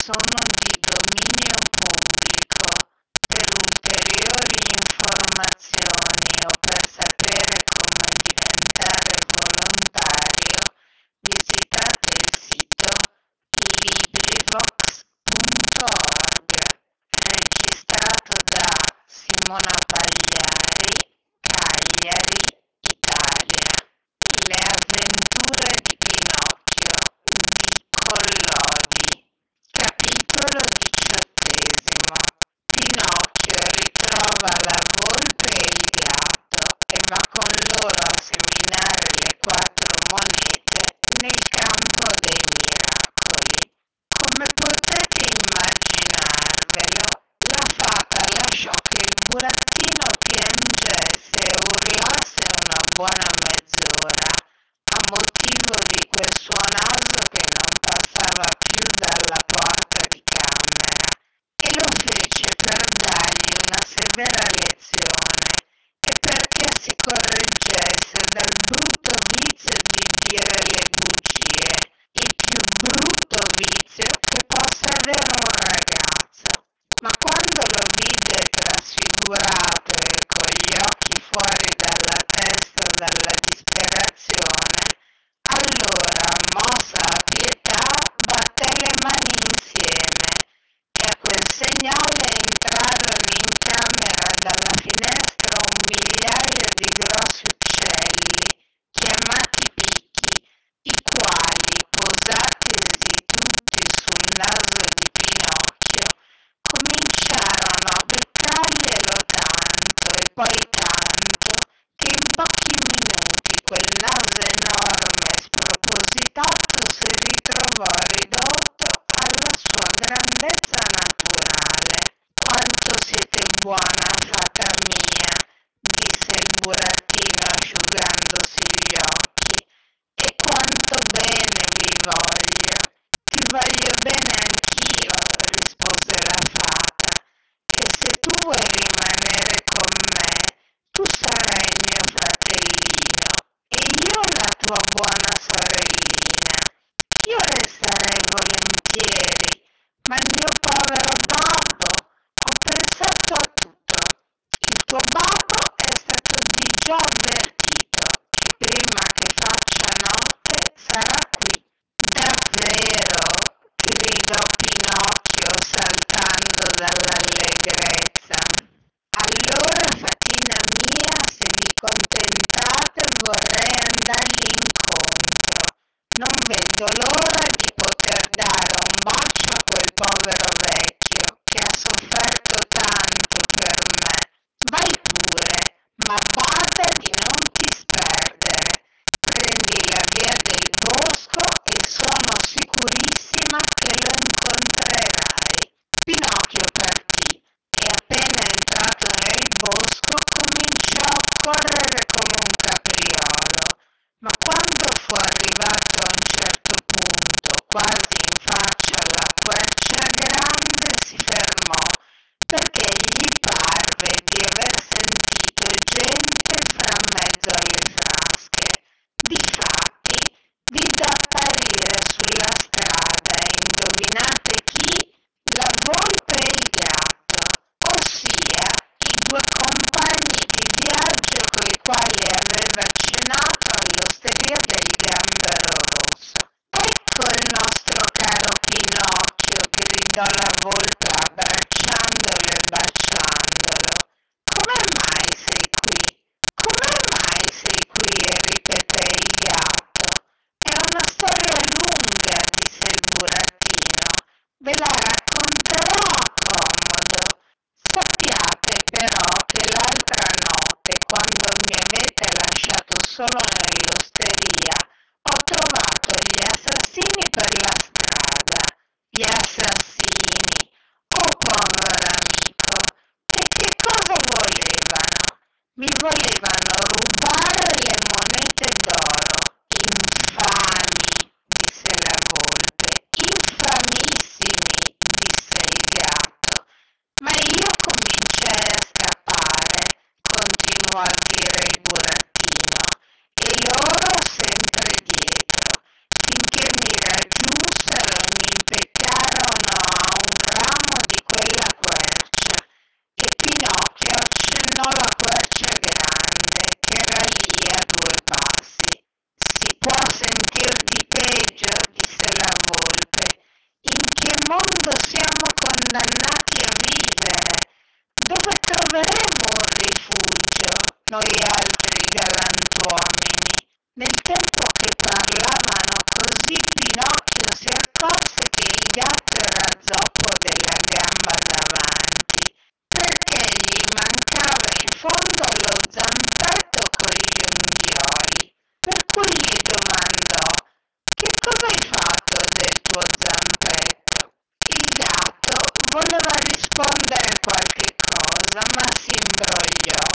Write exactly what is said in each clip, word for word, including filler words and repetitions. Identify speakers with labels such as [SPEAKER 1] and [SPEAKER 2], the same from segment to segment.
[SPEAKER 1] sono di dominio pubblico. Per ulteriori informazioni o per sapere come diventare volontario, visitate il sito LibriVox punto org, registrato da Simona Pagliari, Cagliari, Italia. Le avventure di Pinocchio di Collodi. Capitolo diciottesimo. Pinocchio ritrova la volpe e il gatto e va con loro a seminare le quattro monete nel campo dei miracoli. Come potete immaginarvelo, la fata lasciò che il burattino piangesse e urlasse una buona mezz'ora a motivo di quel suo naso che non passava più dalla porta di camera, e lo fece per dargli una severa lezione e perché si correggesse dal brutto vizio di dire le bugie, il più brutto vizio che possa avere un ragazzo. Ma quando lo vide trasfigurato e con gli occhi fuori dalla testa dalla disperazione, allora, mossa a pietà, batté le mani insieme e a quel segnale entrarono in camera dalla finestra un migliaio di grossi uccelli, chiamati picchi, i quali, posatisi tutti sul naso di Pinocchio, cominciarono a beccarglielo tanto e poi tanto che in pochi minuti quel naso enorme e spropositato si ritrovò ridotto alla sua grandezza naturale. Quanto siete buona, fata mia, disse il burattino asciugandosi gli occhi, e quanto bene vi voglio. Ti voglio bene anch'io, rispose la fata, e se tu vuoi rimanere con me, tu sarai il mio fratellino e io la tua buona sorellina. Io resterei volentieri, ma il mio povero babbo, ho pensato a tutto. Il tuo babbo è stato di già avvertito che prima che faccia notte sarà qui. Davvero? Gridò Pinocchio saltando dall'allegrezza. Allora, fatina mia, se vi contentate, vorrei andargli incontro. Non vedo l'ora di poter dare un bacio a quel povero vecchio che ha sofferto tanto per me. Vai pure, ma bada di non ti sperdere. Prendi la via del bosco e sono sicurissima che lo incontrerai. Pinocchio partì e appena entrato nel bosco cominciò a correre come un capriolo. Ma quando fu arrivato a un certo punto, quasi in faccia alla quercia grande, si fermò perché gli parve di aver sentito gente fra mezzo alle frasche. Difatti, vide apparire sulla strada, indovinate chi? La volpe e il gatto, ossia i due compagni di viaggio coi quali aveva cenato all'osteria del Gambero Rosso. Ecco il nostro caro Pinocchio, gridò la volpe abbracciandolo e baciandolo. Come mai sei qui? Come mai sei qui? Ripeté il gatto. È una storia lunga, disse il burattino. Ve la racconterò a comodo. Sappiate però che l'altra notte, quando mi avete lasciato solo nell'osteria, ho trovato gli assassini per la strada. Gli assassini! Oh, povero amico! E che cosa volevano? Mi volevano rubare le monete d'oro. Infami, disse la volpe. Infamissimi, disse il gatto. Ma io cominciai a scappare, continuò a dire il burattino, e loro sempre dietro, finché mi raggiunsero e mi impiccarono siamo condannati a vivere. Dove troveremo un rifugio, noi altri galantuomini? Nel tempo che parlavano così, Pinocchio si accorse che il gatto era zoppo della gamba davanti, perché gli mancava in fondo lo zampetto con gli unghioli. Per cui gli domandò: che cosa hai fatto del tuo zampetto? Il gatto voleva rispondere qualche cosa, ma si imbrogliò.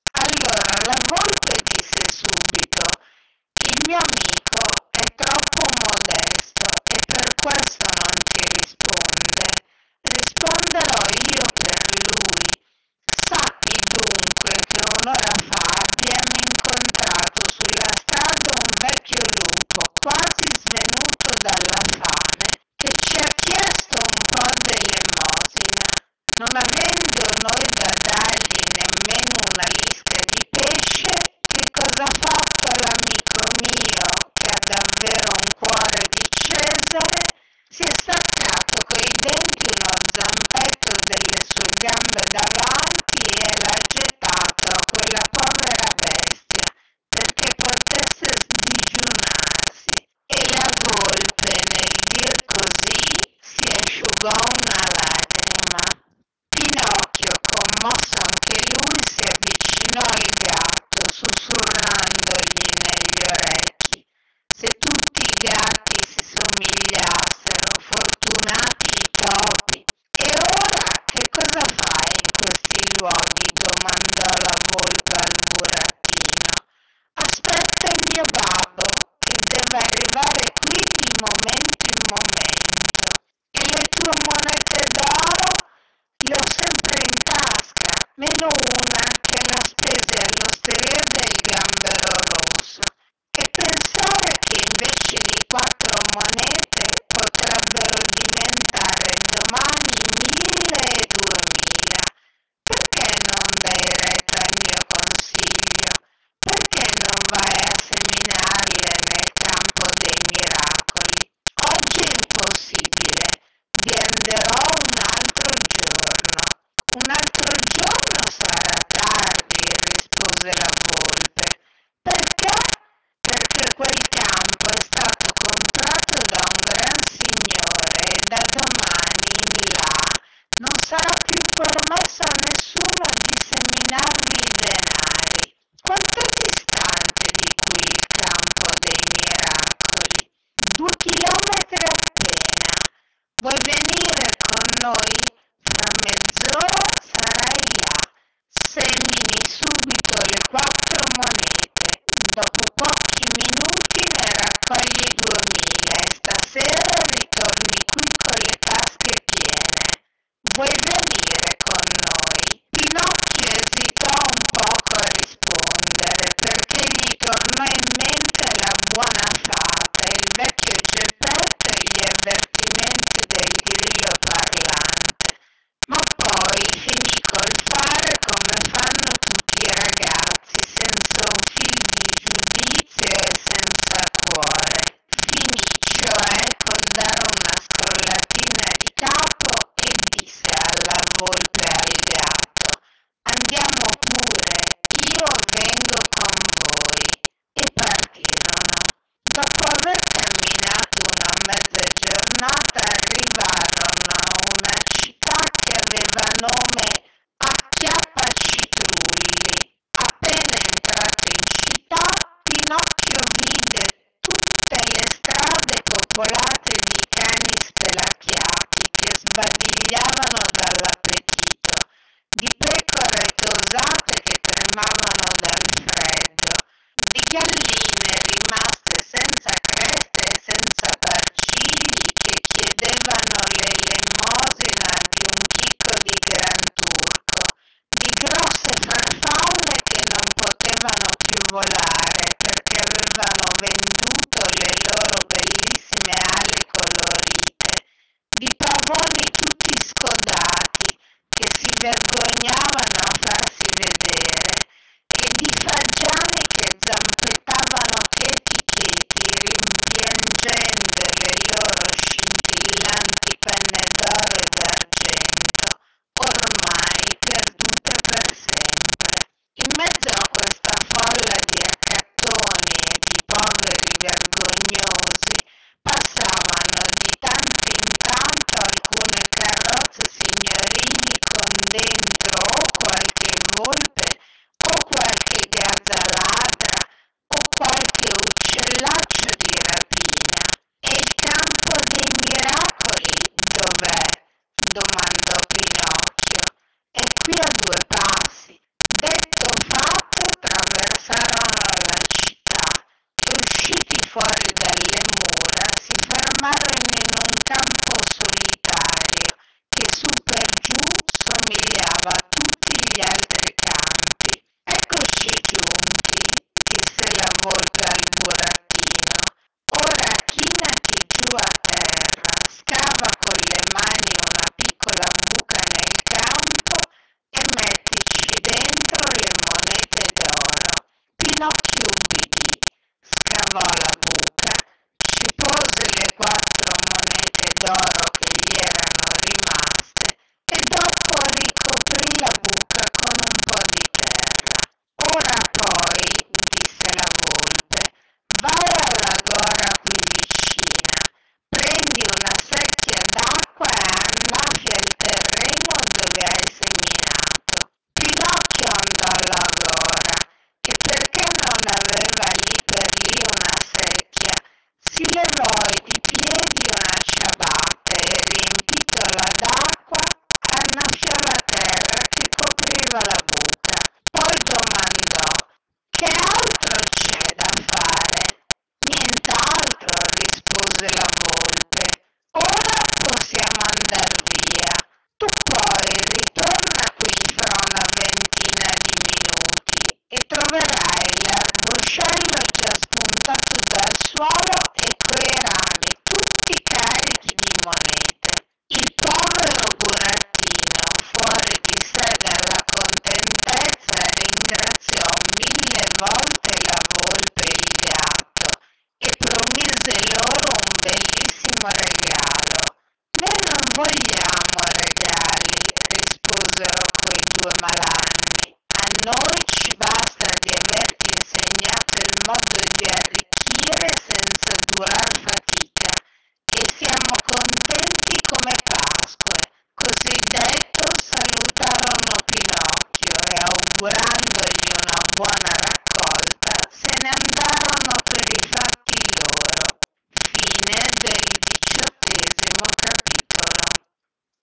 [SPEAKER 1] Allora la volpe disse subito: il mio amico è troppo modesto e per questo non ti risponde. Risponderò io per lui. Sappi dunque che un'ora fa abbiamo incontrato sulla strada un vecchio lupo, quasi svenuto dalla fame, che ci ha chiesto un po' d'elemosina. Non avendo noi da dargli nemmeno una lisca di pesce, che cosa ha fatto l'amico mio, che ha davvero un cuore di Cesare? Si è staccato coi denti uno zampetto delle sue gambe davanti e l'ha gettato a quella povera bestia perché potesse sdigiunarsi. E la volpe, nel dir così, si asciugò una lacrima. Pinocchio, commosso anche lui, si avvicinò al gatto, sussurrandogli negli orecchi: se tutti i gatti si somigliassero, fortunati i topi. E ora che cosa fai in questi luoghi? Domandò la volpe al burattino. Aspetto il mio babbo, che deve arrivare qui di momento in momento. E le tue monete d'oro? Le ho sempre in tasca, meno una che la spese all'osteria del Gambero Rosso. E pensare che invece di quattro monete potrebbero diventare domani mille e duemila. Perché non dai retta al mio consiglio? Perché non vai a seminarle nel campo dei miracoli? Oggi è impossibile, vi anderò un altro giorno. Un altro giorno sarà tardi, rispose la volpe. Perché? Perché quel campo è stato comprato da un gran signore e da domani in là non sarà più permesso a nessuno di seminarvi i denari. Quant'è distante di qui il campo dei miracoli? Due chilometri appena. Vuoi venire con noi? Fra mezz'ora sarai là. Semini subito le quattro monete. Dopo pochi minuti ne raccogli duemila e stasera ritorni qui con le tasche piene. Vuoi venire con noi? Pinocchio esitò un poco a rispondere perché gli tornò in mente la buona fata, il vecchio Geppetto e gli avvertimenti del grillo parlante. Ma poi finì col fare come fanno tutti i ragazzi, senza un fil di giudizio e senza cuore. Finì cioè col dare una scrollatina di capo e disse alla volpe e al gatto: andiamo pure, io vengo con voi. E partirono. Dopo aver camminato una mezza giornata arrivarono a una città che aveva nome Acchiappacitrulli. Appena entrato in città, Pinocchio vide tutte le strade popolate di cani spelacchiati che sbadigliavano dall'appetito, di pecore tosate che tremavano dal freddo, di galline rimaste senza creste e senza barcigli che chiedevano l'elemosina di un chicco di granturco, di grosse farfalle che non potevano più volare perché avevano venduto le loro bellissime ali colorite, di pavoni tutti scodati che si vergognavano a farsi vedere e di fagiani che zampettavano cheti cheti, rimpiangendo le loro scintillanti penne d'oro volpe o qualche gazza ladra o qualche uccellaccio di rapina. E il campo dei miracoli dov'è? Domandò Pinocchio. È qui a due passi. Detto fatto, attraversarono la città e usciti fuori dalle mura si fermarono in un campo solitario che su per giù somigliava a tutti gli altri campi. Eccoci giunti, disse la volpe al burattino. Ora chinati giù a terra, scava con le mani una piccola buca nel campo e mettici dentro le monete d'oro. Pinocchio ubbidì, scavò la buca, ci pose le quattro monete d'oro che gli erano rimaste e dopo ricoprì la buca con un po' di terra. Ora poi, disse la volpe, vai alla gora qui vicina, prendi una secchia d'acqua e annaffia il terreno dove hai seminato. Pinocchio andò alla gora e perché non aveva lì per lì una secchia, si levò di piedi una ciabatta e riempitola d'acqua annaffiò la terra che copriva la buca. Poi domandò: che altro c'è da fare? Nient'altro, rispose la volpe. Ora possiamo andar via. Tu poi ritorna qui fra una ventina di minuti e troverai l'arboscello già spuntato dal suolo e coi rami tutti carichi di monete. Il povero burattino, fuori di sé dalla contentezza, ringraziò mille volte la volpe e il gatto e promise loro un bellissimo regalo. Noi non vogliamo regali, risposero quei due malanni. A noi ci basta di averti insegnato il modo di arricchire senza durar fatica e siamo contenti come Pasque. Così detto, salutarono Pinocchio e augurandogli una buona raccolta, se ne